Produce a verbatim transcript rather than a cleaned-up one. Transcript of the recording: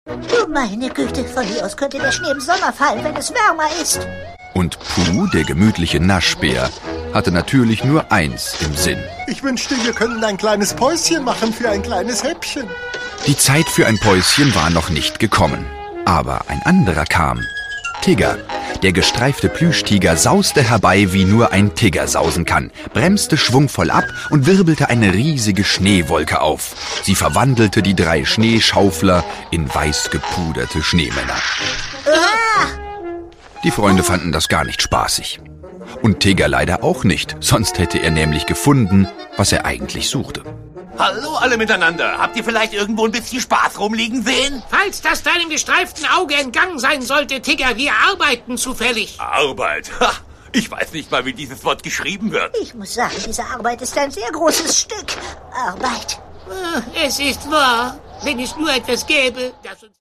Du meine Güte, von hier aus könnte der Schnee im Sommer fallen, wenn es wärmer ist. Und Puh, der gemütliche Naschbär, hatte natürlich nur eins im Sinn. Ich wünschte, wir könnten ein kleines Päuschen machen für ein kleines Häppchen. Die Zeit für ein Päuschen war noch nicht gekommen. Aber ein anderer kam. Tigger. Der gestreifte Plüschtiger sauste herbei, wie nur ein Tigger sausen kann, bremste schwungvoll ab und wirbelte eine riesige Schneewolke auf. Sie verwandelte die drei Schneeschaufler in weiß gepuderte Schneemänner. Ah! Die Freunde fanden das gar nicht spaßig. Und Tigger leider auch nicht, sonst hätte er nämlich gefunden, was er eigentlich suchte. Hallo alle miteinander. Habt ihr vielleicht irgendwo ein bisschen Spaß rumliegen sehen? Falls das deinem gestreiften Auge entgangen sein sollte, Tigger, wir arbeiten zufällig. Arbeit? Ha, ich weiß nicht mal, wie dieses Wort geschrieben wird. Ich muss sagen, diese Arbeit ist ein sehr großes Stück Arbeit. Es ist wahr, wenn es nur etwas gäbe, das uns...